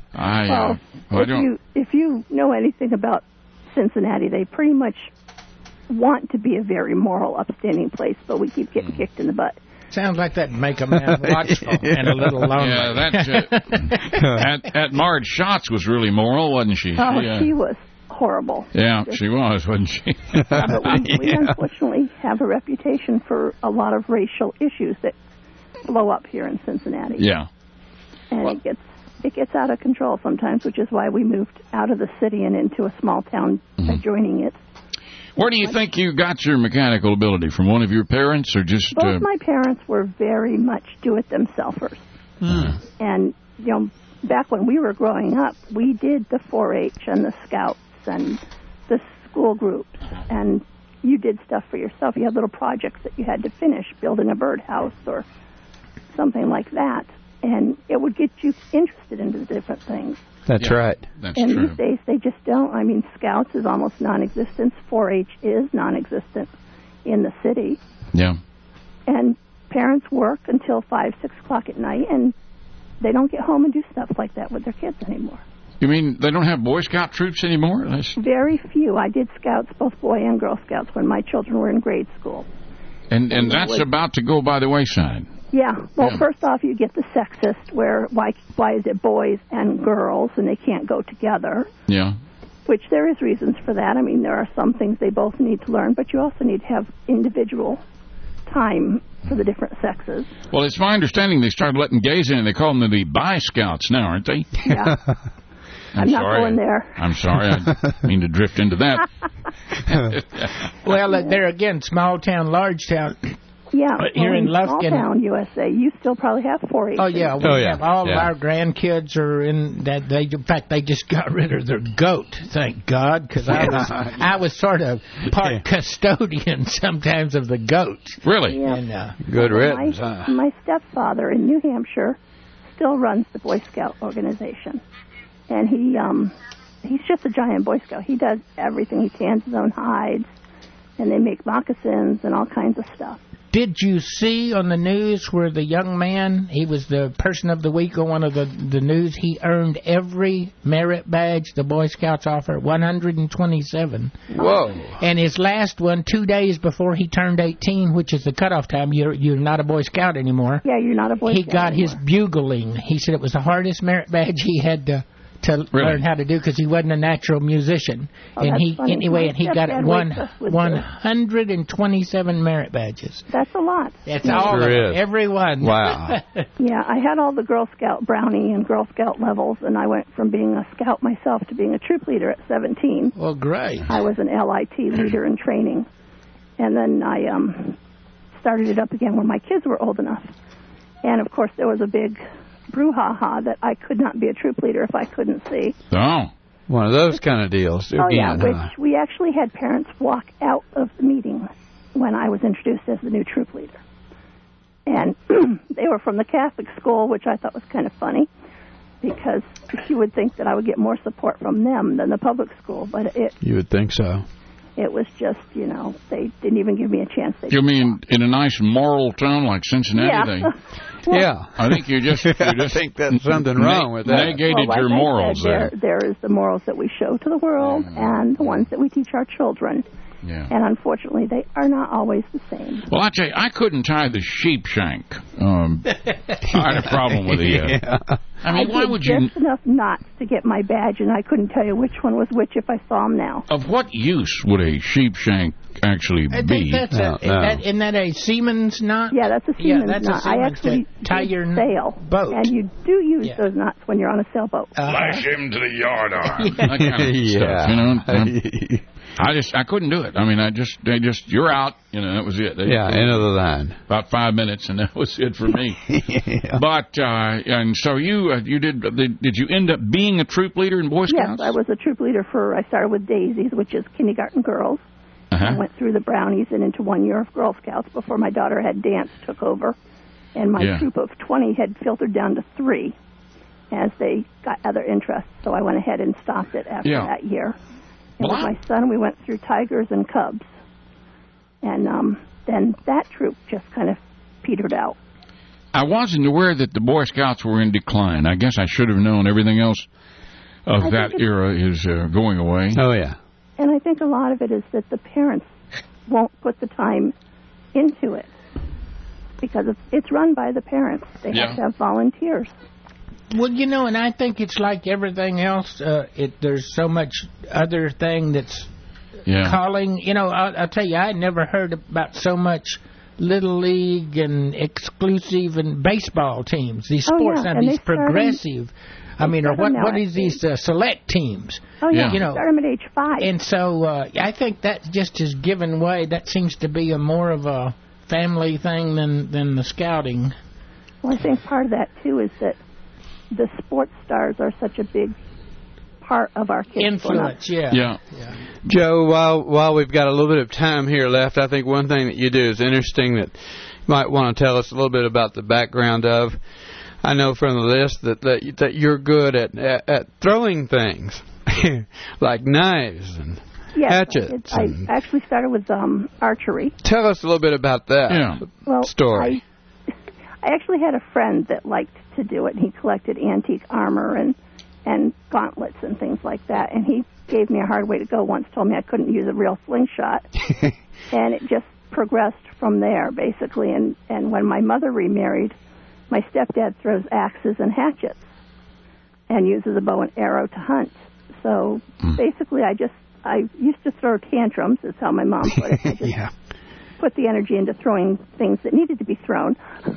If you know anything about Cincinnati, they pretty much want to be a very moral, upstanding place, but we keep getting kicked in the butt. Sounds like that'd make a man watchful and a little lonely. Yeah, that Marge Schatz was really moral, wasn't she? Oh, she was horrible. Yeah, she was, wasn't she? But we unfortunately have a reputation for a lot of racial issues that blow up here in Cincinnati. Yeah. And it gets out of control sometimes, which is why we moved out of the city and into a small town adjoining it. Where do you think you got your mechanical ability? From one of your parents, or just... Both my parents were very much do-it-themselfers. And, back when we were growing up, we did the 4-H and the Scouts and the school groups. And you did stuff for yourself. You had little projects that you had to finish, building a birdhouse or something like that. And it would get you interested into the different things. That's right. That's and true. These days, they just don't. I memean, Scouts is almost non-existent. 4-H is non-existent in the city. Yeah. And parents work until 5, 6 o'clock at night, and they don't get home and do stuff like that with their kids anymore. You mean they don't have Boy Scout troops anymore? Very few. I did Scouts, both Boy and Girl Scouts, when my children were in grade school. And that's about to go by the wayside. Yeah. Well, first off, you get the sexist, where why is it boys and girls, and they can't go together? Yeah. Which there is reasons for that. I mean, there are some things they both need to learn, but you also need to have individual time for the different sexes. Well, it's my understanding they started letting gays in, and they call them the Bi Scouts now, aren't they? Yeah. I'm not going there. I'm sorry. I didn't mean to drift into that. Well, there again, small town, large town. Yeah, here in Lufkin, small town USA, you still probably have 4-H. Oh yeah, we have all of our grandkids are in that. In fact, they just got rid of their goat. Thank God, because I was sort of part custodian sometimes of the goat. Really? Yeah. And, good riddance. My stepfather in New Hampshire still runs the Boy Scout organization, and he's just a giant Boy Scout. He does everything. He tans his own hides, and they make moccasins and all kinds of stuff. Did you see on the news where the young man, he was the person of the week on one of the news, he earned every merit badge the Boy Scouts offer, 127. Whoa. And his last one, 2 days before he turned 18, which is the cutoff time, you're not a Boy Scout anymore. Yeah, you're not a Boy Scout. He got anymore. his bugling. He said it was the hardest merit badge he had to learn how to do because he wasn't a natural musician. Oh, and he funny. anyway, and he got 127 merit badges. That's a lot. That's all of it, every one. Wow. Yeah, I had all the Girl Scout Brownie and Girl Scout levels, and I went from being a scout myself to being a troop leader at 17. Well, great. I was an LIT leader in training. And then I started it up again when my kids were old enough. And, of course, there was a big brouhaha that I could not be a troop leader if I couldn't see. Oh. One of those kind of deals. Oh, yeah, which we actually had parents walk out of the meeting when I was introduced as the new troop leader. And they were from the Catholic school, which I thought was kind of funny, because you would think that I would get more support from them than the public school, but you would think so. It was just, they didn't even give me a chance. You mean in a nice moral town like Cincinnati? Yeah. Yeah. I think you just I think there's something wrong with that. Negated your morals there. There is the morals that we show to the world and the ones that we teach our children. Yeah. And unfortunately, they are not always the same. Well, I tell you, I couldn't tie the sheep shank. I had a problem with the... I mean, why would you... just enough knots to get my badge, and I couldn't tell you which one was which if I saw them now. Of what use would a sheep shank actually be? Isn't that a seaman's knot? Yeah, that's a seaman's knot. I actually tie your sail boat. And you do use those knots when you're on a sailboat. Lash him to the yardarm. That kind of stuff, I couldn't do it. I mean, you're out. That was it. End of the line. About 5 minutes, and that was it for me. But and so you did you end up being a troop leader in Boy Scouts? Yes, I was a troop leader I started with Daisies, which is kindergarten girls. I went through the Brownies and into 1 year of Girl Scouts before my daughter had dance took over, and my troop of 20 had filtered down to 3 as they got other interests. So I went ahead and stopped it after that year. And with my son, we went through Tigers and Cubs. And then that troop just kind of petered out. I wasn't aware that the Boy Scouts were in decline. I guess I should have known everything else of that era is going away. Oh, yeah. And I think a lot of it is that the parents won't put the time into it. because it's run by the parents. They have to have volunteers. Well, and I think it's like everything else. There's so much other thing that's calling. I'll tell you, I had never heard about so much Little League and exclusive and baseball teams. These sports, these progressive. Or what is these select teams? Oh, yeah. Start them at age 5. And so I think that just is given way. That seems to be more of a family thing than the scouting. Well, I think part of that, too, is that the sports stars are such a big part of our kids' influence. Yeah. Joe, while we've got a little bit of time here left, I think one thing that you do is interesting that you might want to tell us a little bit about the background of. I know from the list that you're good at throwing things like knives and hatchets. I actually started with archery. Tell us a little bit about that story. I actually had a friend that liked to do it, and he collected antique armor and gauntlets and things like that. And he gave me a hard way to go once, told me I couldn't use a real slingshot. And it just progressed from there, basically. And when my mother remarried, my stepdad throws axes and hatchets and uses a bow and arrow to hunt. So basically I used to throw tantrums, is how my mom put it. I just put the energy into throwing things that needed to be thrown.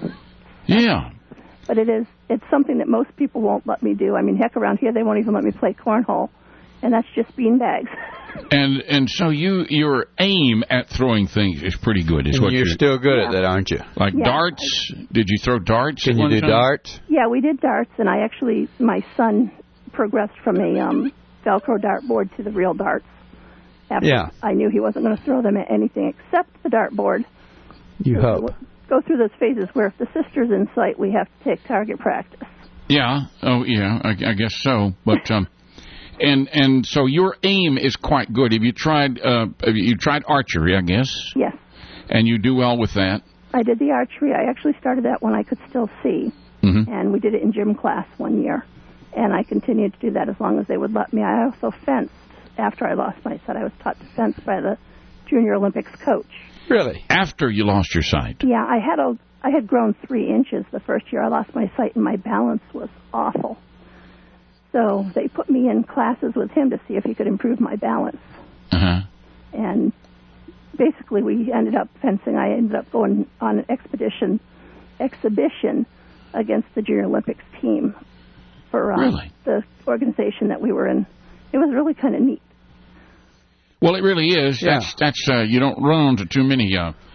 Yeah. But it's something that most people won't let me do. I mean, heck, around here they won't even let me play cornhole, and that's just beanbags. And so your aim at throwing things is pretty good. You're still good at that, aren't you? Like darts? Did you throw darts? Can you do darts? Yeah, we did darts, and my son progressed from a Velcro dartboard to the real darts. After I knew he wasn't going to throw them at anything except the dartboard. You hope. Go through those phases where if the sister's in sight, we have to take target practice. Yeah. Oh, yeah. I guess so. But and so your aim is quite good. Have you tried archery? I guess. Yes. And you do well with that. I did the archery. I actually started that when I could still see, and we did it in gym class one year, and I continued to do that as long as they would let me. I also fenced after I lost my sight. I was taught to fence by the Junior Olympics coach. Really? After you lost your sight? Yeah, I had grown 3 inches the first year I lost my sight, and my balance was awful. So they put me in classes with him to see if he could improve my balance. And basically we ended up fencing. I ended up going on an exhibition against the Junior Olympics team for the organization that we were in. It was really kind of neat. Well, it really is. Yeah. That's you don't run into too many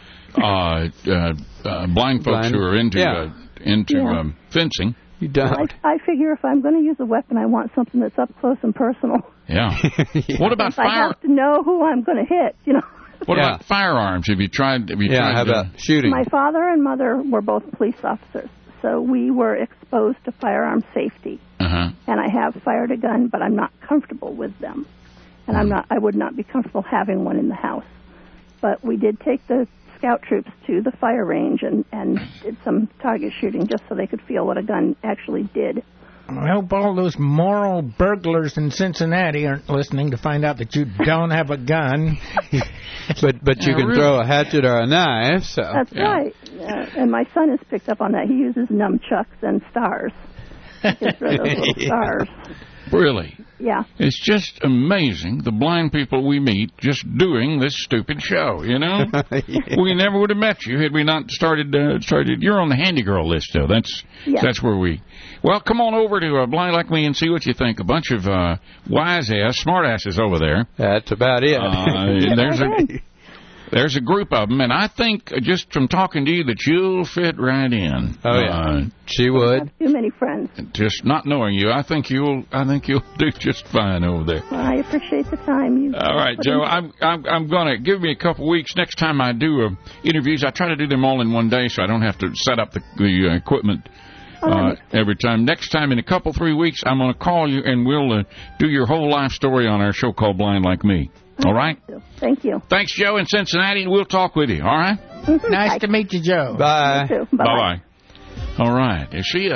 blind folks who are into fencing. You don't. I figure if I'm going to use a weapon, I want something that's up close and personal. Yeah. What about I have to know who I'm going to hit, What about firearms? Have you tried? How about shooting? My father and mother were both police officers, so we were exposed to firearm safety. And I have fired a gun, but I'm not comfortable with them. And I would not be comfortable having one in the house. But we did take the scout troops to the fire range and did some target shooting just so they could feel what a gun actually did. I hope all those moral burglars in Cincinnati aren't listening to find out that you don't have a gun. but you can throw a hatchet or a knife. So. That's right. And my son has picked up on that. He uses nunchucks and stars. He can throw those little stars. Really? Yeah. It's just amazing, the blind people we meet just doing this stupid show, We never would have met you had we not started. You're on the Handy Girl list, though. That's where we... Well, come on over to Blind Like Me and see what you think. A bunch of smart asses over there. That's about it. There's a group of them, and I think just from talking to you that you'll fit right in. Oh yeah, she would. I have too many friends. Just not knowing you, I think you'll do just fine over there. Well, I appreciate the time. All right, Joe. I'm gonna give me a couple weeks. Next time I do interviews, I try to do them all in one day, so I don't have to set up the equipment every time. Next time, in a couple 3 weeks, I'm gonna call you and we'll do your whole life story on our show called Blind Like Me. All right? Thank you. Thanks, Joe, in Cincinnati, and we'll talk with you. All right? Nice to meet you, Joe. Bye. Bye-bye. All right. She's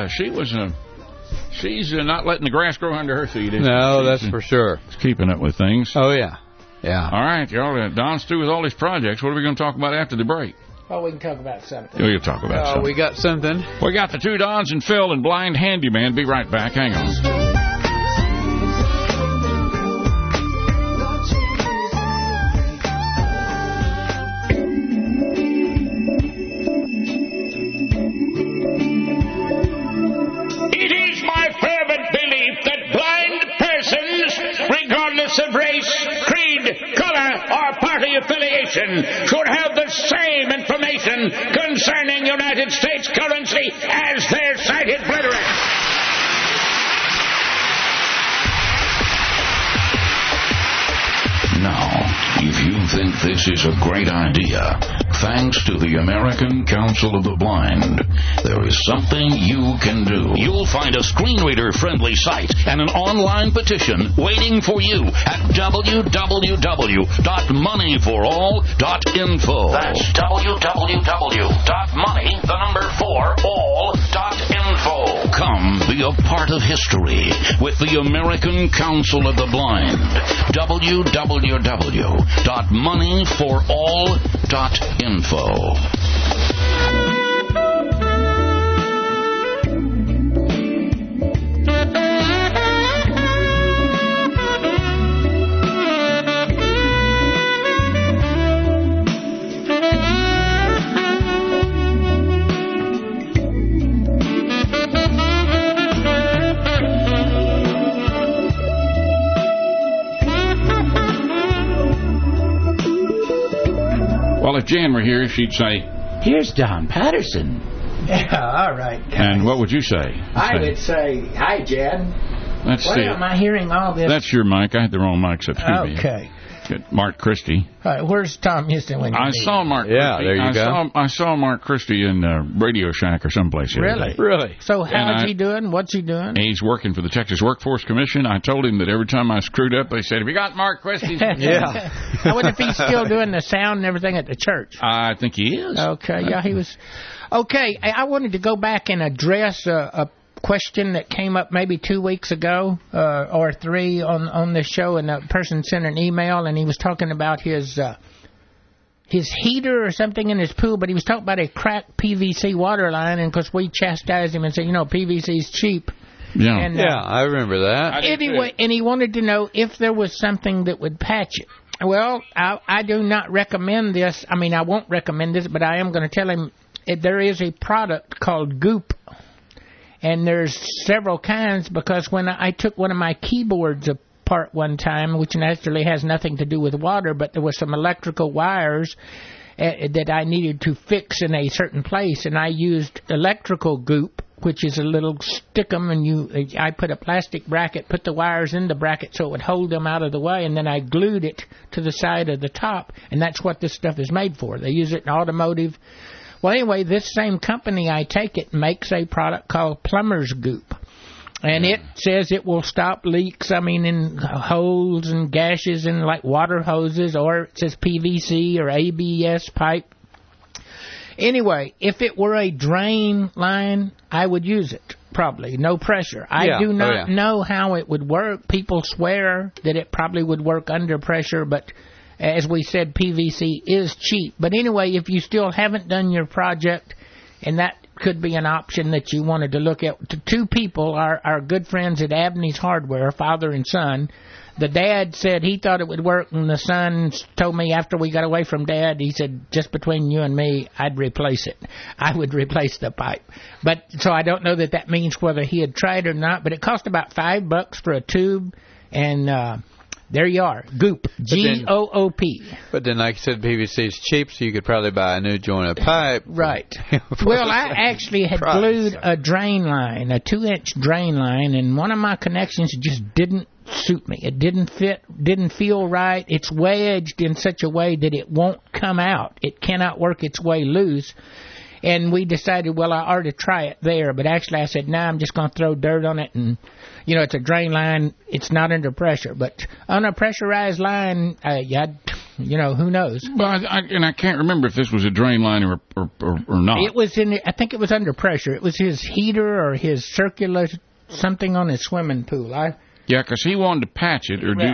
not letting the grass grow under her feet. No, that's for sure. She's keeping up with things. Oh, yeah. Yeah. All right, y'all. Don's through with all his projects. What are we going to talk about after the break? Oh, we can talk about something. We'll talk about something. We got something. We got the two Dons and Phil and Blind Handyman. Be right back. Hang on. Of race, creed, color, or party affiliation should have the same information concerning United States currency as their cited brethren. Now, if you think this is a great idea, thanks to the American Council of the Blind, there is something you can do. You'll find a screen reader-friendly site and an online petition waiting for you at www.moneyforall.info. That's www.money4all.info. Come be a part of history with the American Council of the Blind. www.moneyforall.info. Well, if Jan were here, she'd say, "Here's Don Patterson." Yeah, all right. And what would you say? I would say, "Hi, Jan." Let's see. Am I hearing all this? That's your mic. I had the wrong mic. Excuse me. Okay. Mark Christie. All right, where's Tom Houston when you I need saw him? Mark. Yeah, Christie. there you go. I saw Mark Christie in Radio Shack or someplace. Really? So how's he doing? What's he doing? He's working for the Texas Workforce Commission. I told him that every time I screwed up, they said, "Have you got Mark Christie?" Yeah. I wonder if he's still doing the sound and everything at the church. I think he is. Okay, yeah, he was. Okay, I wanted to go back and address a question that came up maybe 2 weeks ago or 3 on this show, and a person sent an email, and he was talking about his heater or something in his pool, but he was talking about a cracked PVC water line, and because we chastised him and said, PVC's cheap. Yeah, and, I remember that. Anyway, and he wanted to know if there was something that would patch it. Well, I do not recommend this. I mean, I won't recommend this, but I am going to tell him there is a product called Goop. And there's several kinds, because when I took one of my keyboards apart one time, which naturally has nothing to do with water, but there was some electrical wires that I needed to fix in a certain place, and I used electrical Goop, which is a little stick-em, and I put a plastic bracket, put the wires in the bracket so it would hold them out of the way, and then I glued it to the side of the top, and that's what this stuff is made for. They use it in automotive. Well, anyway, this same company, I take it, makes a product called Plumber's Goop. And it says it will stop leaks, in holes and gashes in like water hoses, or it says PVC or ABS pipe. Anyway, if it were a drain line, I would use it, probably. No pressure. I do not know how it would work. People swear that it probably would work under pressure, but as we said, PVC is cheap. But anyway, if you still haven't done your project, and that could be an option that you wanted to look at. Two people, our good friends at Abney's Hardware, father and son. The dad said he thought it would work, and the son told me after we got away from Dad, he said, just between you and me, I'd replace it. I would replace the pipe. But so I don't know that means whether he had tried or not, but it cost about $5 for a tube, and there you are, Goop, G-O-O-P. But then, like I said, PVC is cheap, so you could probably buy a new joint of pipe. Right. Well, I actually had glued a drain line, a 2-inch drain line, and one of my connections just didn't suit me. It didn't fit, didn't feel right. It's wedged in such a way that it won't come out. It cannot work its way loose. And we decided, well, I ought to try it there. But actually, I said, I'm just going to throw dirt on it. And, it's a drain line. It's not under pressure. But on a pressurized line, who knows? Well, I can't remember if this was a drain line or not. It was I think it was under pressure. It was his heater or his circular something on his swimming pool. Yeah, because he wanted to patch it, or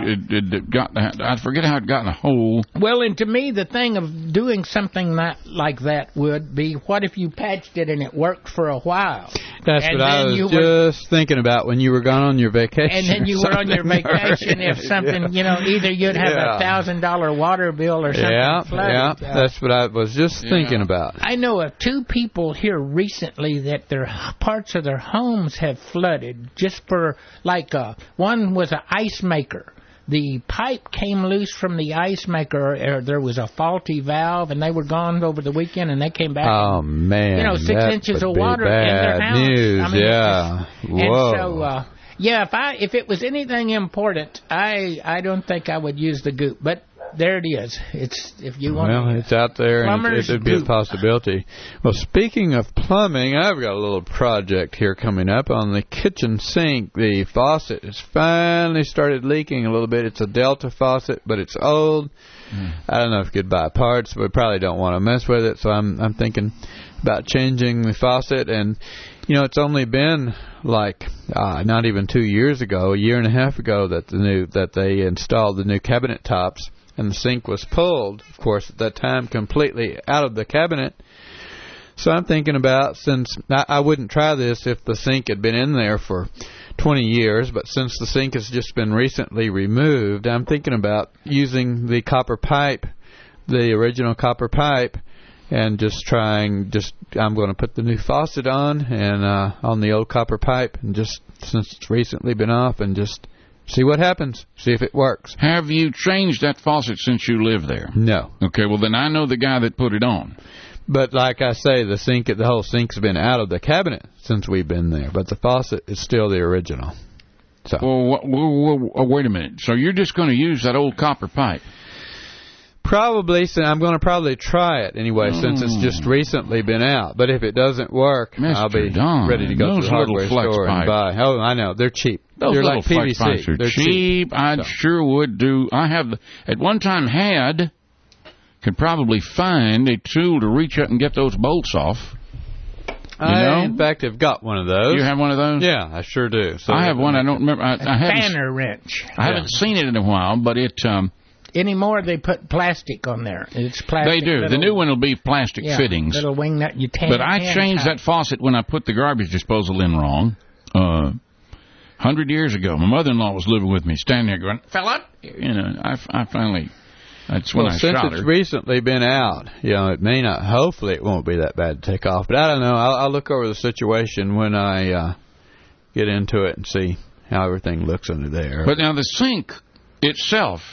I forget how it got in a hole. Well, and to me, the thing of doing something like that would be, what if you patched it and it worked for a while? That's what I was just thinking about when you were gone on your vacation. And then you were on your vacation, if something, either you'd have a $1,000 water bill or something flooded. Yeah, that's what I was just thinking about. I know of 2 people here recently that their parts of their homes have flooded just for, one was an ice maker. The pipe came loose from the ice maker, or there was a faulty valve, and they were gone over the weekend, and they came back. Oh, man. 6 inches of water in their house. News. Whoa. And so, if it was anything important, I don't think I would use the goop. But there it is. It's if you want. Well, it's out there, and it would be a possibility. Well, speaking of plumbing, I've got a little project here coming up on the kitchen sink. The faucet has finally started leaking a little bit. It's a Delta faucet, but it's old. I don't know if you could buy parts, but we probably don't want to mess with it. So I'm thinking about changing the faucet, and it's only been not even 2 years ago, a year and a half ago, that they installed the new cabinet tops. And the sink was pulled, of course, at that time completely out of the cabinet. So I'm thinking about, since I wouldn't try this if the sink had been in there for 20 years, but since the sink has just been recently removed, I'm thinking about using the copper pipe, the original copper pipe, and I'm going to put the new faucet on the old copper pipe, and just, since it's recently been off, and just see what happens. See if it works. Have you changed that faucet since you live there? No. Okay, well, then I know the guy that put it on. But like I say, the whole sink's been out of the cabinet since we've been there. But the faucet is still the original. So. Well, wait a minute. So you're just going to use that old copper pipe? Probably. So I'm going to probably try it anyway, since it's just recently been out. But if it doesn't work, I'll be ready to go to the hardware store and buy. Oh, I know. They're cheap. Those They're little like PVC. pipes are They're cheap. I sure would do. I have, at one time, could probably find a tool to reach up and get those bolts off. In fact, have got one of those. You have one of those? Yeah, I sure do. So I have one. I don't remember. I Fanner wrench. I haven't seen it in a while, but it. Anymore, they put plastic on there. It's plastic. They do. The new one will be plastic fittings. Little wing nut. But I changed that faucet when I put the garbage disposal in wrong. 100 years ago, my mother-in-law was living with me, standing there going, "Fella," I finally. That's when I shot her. Since it's recently been out, it may not. Hopefully, it won't be that bad to take off. But I don't know. I'll look over the situation when I get into it and see how everything looks under there. But now the sink itself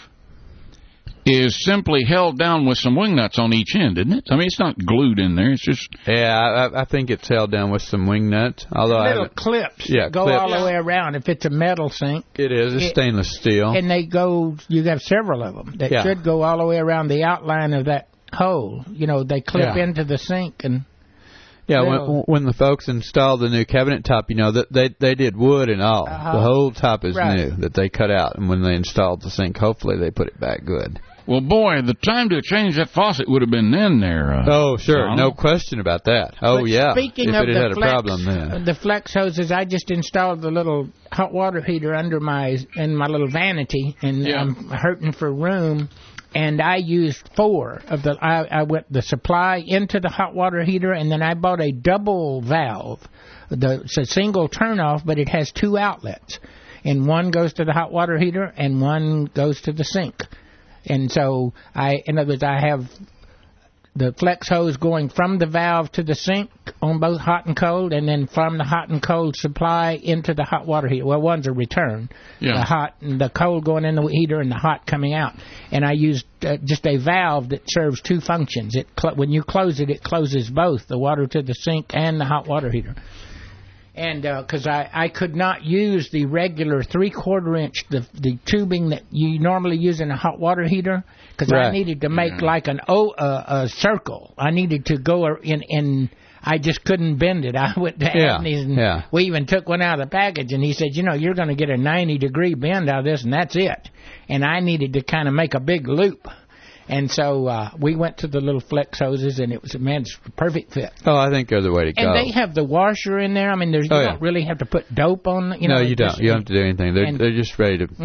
is simply held down with some wing nuts on each end, isn't it? I mean, it's not glued in there. It's just... Yeah, I think it's held down with some wing nuts. Although little clips go all the way around. If it's a metal sink. It is. It's stainless steel. And you have several of them that should go all the way around the outline of that hole. They clip into the sink and... Yeah, when the folks installed the new cabinet top, that they did wood and all. The whole top is new that they cut out. And when they installed the sink, hopefully they put it back good. Well, boy, the time to change that faucet would have been then there. Oh, sure. No question about that. Oh, yeah. Speaking of the flex hoses, I just installed the little hot water heater in my little vanity, and I'm hurting for room. And I used 4 of the. I went the supply into the hot water heater, and then I bought a double valve. It's a single turnoff, but it has 2 outlets, and one goes to the hot water heater, and one goes to the sink. And so in other words, I have the flex hose going from the valve to the sink on both hot and cold, and then from the hot and cold supply into the hot water heater. Well, one's a return. Yeah. The hot and the cold going in the heater and the hot coming out. And I used just a valve that serves 2 functions. When you close it, it closes both, the water to the sink and the hot water heater. And because I could not use the regular 3/4 inch, the tubing that you normally use in a hot water heater, because I needed to make like a circle. I needed to go in. I just couldn't bend it. I went to Anthony's, and we even took one out of the package, and he said, you're going to get a 90-degree bend out of this, and that's it. And I needed to kind of make a big loop. And so we went to the little flex hoses, and it was it's a perfect fit. Oh, I think they're the way to go. And they have the washer in there. I mean, you don't really have to put dope on. No, you don't. You don't have to do anything. They're just ready to.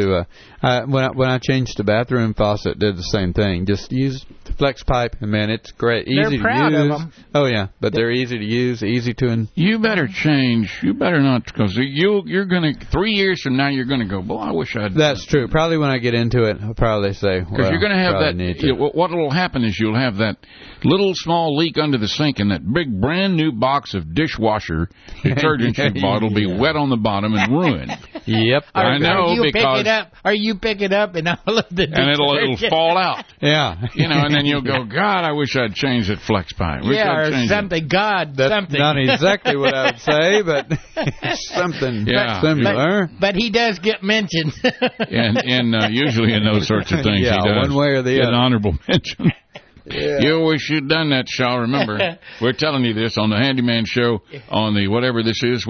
When I changed the bathroom faucet, did the same thing. Just use the flex pipe, and man, it's great. Easy they're proud to use. Of them. Oh yeah, but they're easy to use, easy to. You better change. You better not, because you're gonna 3 years from now you're gonna go. Boy, I wish I'd. That's true. Probably when I get into it, I'll probably say. Because you're gonna have that. What will happen is you'll have that little small leak under the sink, and that big brand new box of dishwasher detergent you bought will be wet on the bottom and ruined. Yep. I know, because you pick it up and all of the and it'll fall out. Yeah. And then you'll go, God, I wish I'd changed that flex pipe. Or something. That's something. Not exactly what I would say, but something similar. But he does get mentioned. and usually in those sorts of things, he does. One way or the other. An honorable mention. Yeah. You wish you'd done that, Shaw. Remember, we're telling you this on the Handyman Show on the whatever this is.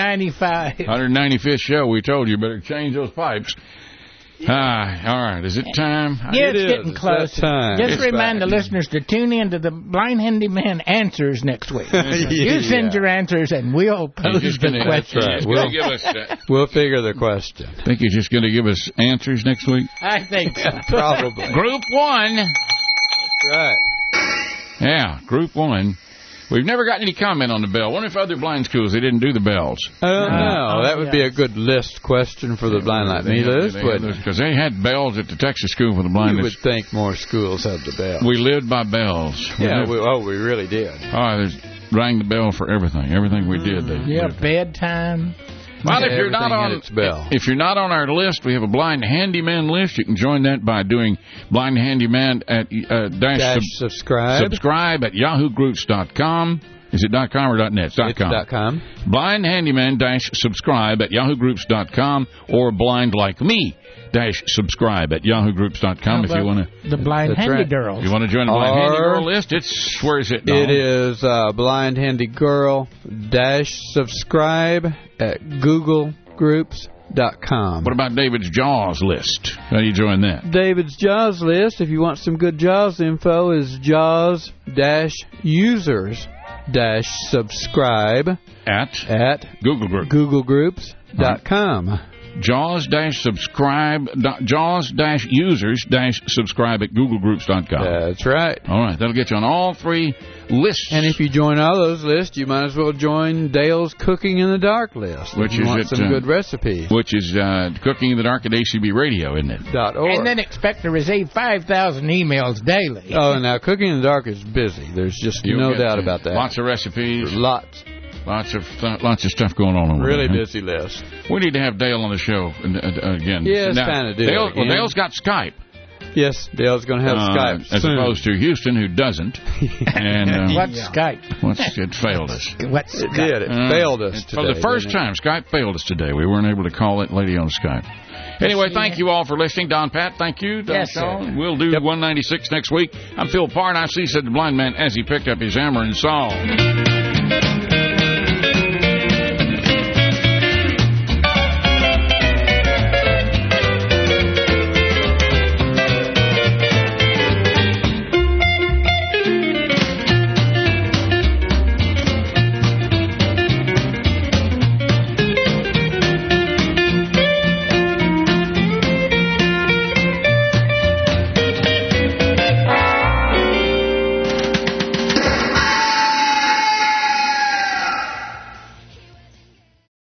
195th show. We told you better change those pipes. All right. Is it time? Yeah, it's getting close. Time. Just remind the listeners to tune in to the Blind Handyman Answers next week. You send your answers, and we'll pose the question. Right. We'll figure the question. Think you're just going to give us answers next week? I think so. Probably. Group 1. That's right. Yeah, Group 1. We've never gotten any comment on the bell. I wonder if other blind schools, they didn't do the bells. I don't know. That would be a good list question for the blind like me list. Because they had bells at the Texas School for the Blind. You would think more schools have the bells. We lived by bells. Yeah, we really did. They rang the bell for everything. Everything we did. Bedtime. Well, if you're not on our list, we have a Blind Handyman list. You can join that by doing Blind Handyman at subscribe at yahoogroups.com. Is it .com or .net? It's .com. Blind Handyman subscribe at yahoogroups.com or Blind Like Me subscribe at yahoogroups.com if you want to. The Blind Handy Girls. You want to join the Blind Handy Girl list? Where is it, Don? It is Blind Handy Girl subscribe at googlegroups.com. What about David's Jaws list? How do you join that? David's Jaws list, if you want some good Jaws info, is Jaws-users-subscribe at Google Group. googlegroups.com. Jaws-users-subscribe at googlegroups.com. That's right. All right, that'll get you on all 3 lists. And if you join all those lists, you might as well join Dale's Cooking in the Dark list. Which is some good recipes. Which is Cooking in the Dark at ACB Radio, isn't it? .org. And then expect to receive 5,000 emails daily. Oh, now Cooking in the Dark is busy. There's just no doubt about that. Lots of recipes. Lots of stuff going on. Really busy list. We need to have Dale on the show again. Yeah, it's time to do it. Dale's got Skype. Yes, Dale's going to have Skype as soon. opposed to Houston, who doesn't. And what's Skype? It failed us. What's Skype? It failed us today. For the first time, Skype failed us today. We weren't able to call that lady on Skype. Anyway, thank you all for listening. Don Pat, thank you. Yes, sir. We'll do 196 next week. I'm Phil Parr, and I see, said the blind man as he picked up his hammer and saw.